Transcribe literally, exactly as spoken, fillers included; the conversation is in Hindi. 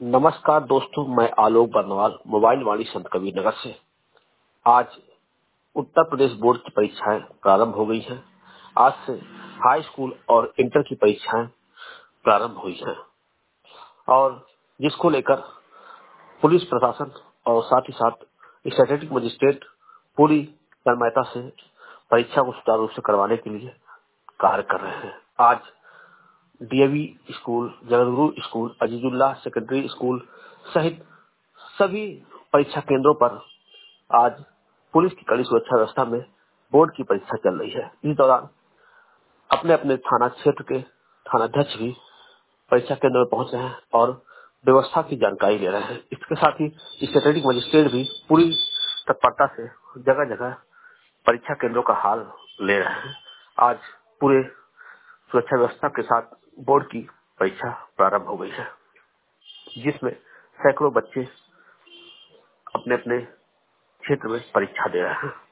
नमस्कार दोस्तों, मैं आलोक बर्नवाल मोबाइल वाणी संत कबीर नगर से। आज उत्तर प्रदेश बोर्ड की परीक्षाएं प्रारंभ हो गई हैं। आज से हाई स्कूल और इंटर की परीक्षाएं प्रारंभ हुई हैं और जिसको लेकर पुलिस प्रशासन और साथ ही साथ स्टैटिस्टिक मजिस्ट्रेट पूरी तन्मयता से परीक्षा को सुचारू रूप से करवाने के लिए कार्य कर रहे हैं। आज DAV school, Jagatguru school, Azizullah secondary school सहित सभी परीक्षा केंद्रों पर आज पुलिस की कड़ी सुरक्षा व्यवस्था में बोर्ड की परीक्षा चल रही है। इस दौरान अपने अपने थाना क्षेत्र के थानाध्यक्ष भी परीक्षा केंद्र में पहुंच रहे हैं और व्यवस्था की जानकारी ले रहे हैं। इसके साथ ही स्टैटिस्टिक मजिस्ट्रेट भी पूरी तत्परता से जगह जगह परीक्षा केंद्रों का हाल ले रहे हैं। आज पूरे सुरक्षा व्यवस्था के साथ बोर्ड की परीक्षा प्रारंभ हो गई है, जिसमें सैकड़ों बच्चे अपने अपने क्षेत्र में परीक्षा दे रहे हैं।